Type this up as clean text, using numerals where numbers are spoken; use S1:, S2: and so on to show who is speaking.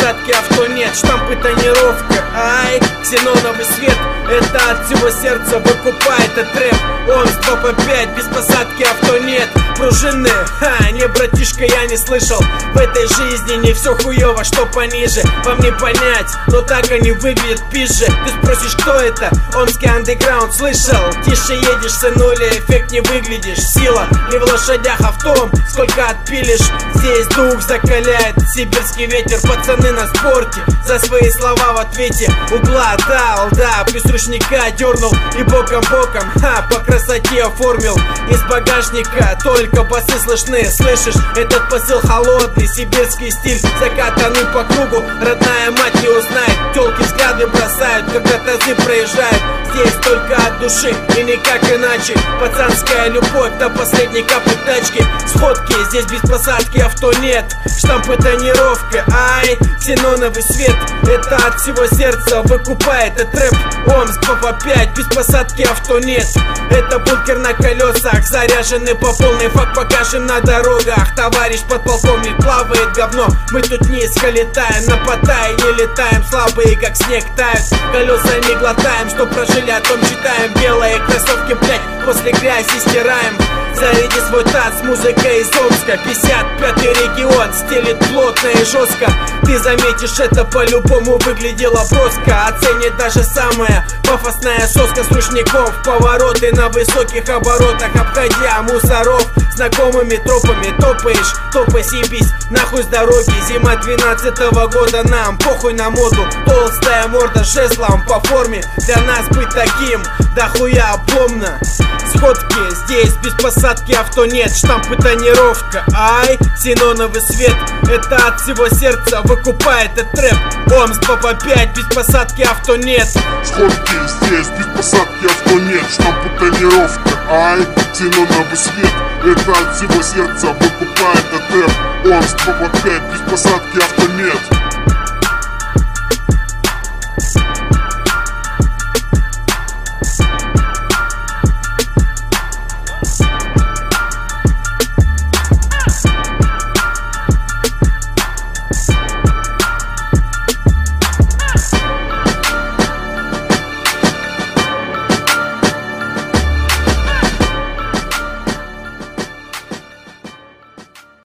S1: посадки авто нет. Штампы, тонировка, ай, ксеноновый свет. Это от всего сердца выкупает этот рэп. Омск 2 по 5, без посадки авто нет. Пружинные, не, братишка, я не слышал. В этой жизни не все хуево, что пониже вам не понять, но так они выглядят пизже. Ты спросишь, кто это? Омский андеграунд, слышал? Тише едешь, сынуля, эффект не выглядишь. Сила не в лошадях, а в том, сколько отпилишь. Здесь дух закаляет сибирский ветер. Пацаны на спорте за свои слова в ответе. Угла дал, да, плюс ручника дернул и боком-боком, по красоте оформил. Из багажника только басы слышны. Слышишь, этот посыл холодный, сибирский стиль закатанный по кругу. Родная мать не узнает, тёлки взгляды бросают, когда тазы проезжают. Здесь только от души и никак иначе. Пацанская любовь до последней капли тачки. Сходки, здесь без посадки авто нет. Штампы, тонировка, ай, ксеноновый свет. Это от всего сердца выкупает этот рэп. Омск 2 по 5, без посадки авто нет. Это бункер на колесах, заряженный по полной. Факт покажем на дорогах. Товарищ подполковник плавает говно. Мы тут низко летаем, на Паттайе не летаем. Слабые как снег тают, колеса не глотаем. Что прожили, о том читаем. Белые кроссовки, блять, после грязи стираем. Заряди свой таз, музыка из Омска. 55-й регион стелит плотно и жестко. Ты заметишь, это по-любому выглядело броско. Оценит даже самая пафосная соска с ручником. В повороты на высоких оборотах, обходя мусоров. Знакомыми тропами топаешь, топай сибись нахуй с дороги. Зима 12-го года, нам похуй на моду. Толстая морда с жезлом по форме. Для нас быть таким, да хуя обломно. Сходки, здесь без посадки авто нет. Штампы, тонировка, ай, ксеноновый свет. Это от всего сердца выкупает этот рэп. Омск 2 по 5, без посадки авто нет.
S2: Сходки, здесь без посадки авто нет. Штампы, тонировка, ай, ксеноновый свет. Это от всего сердца выкупает этот рэп. Омск 2 по 5, без посадки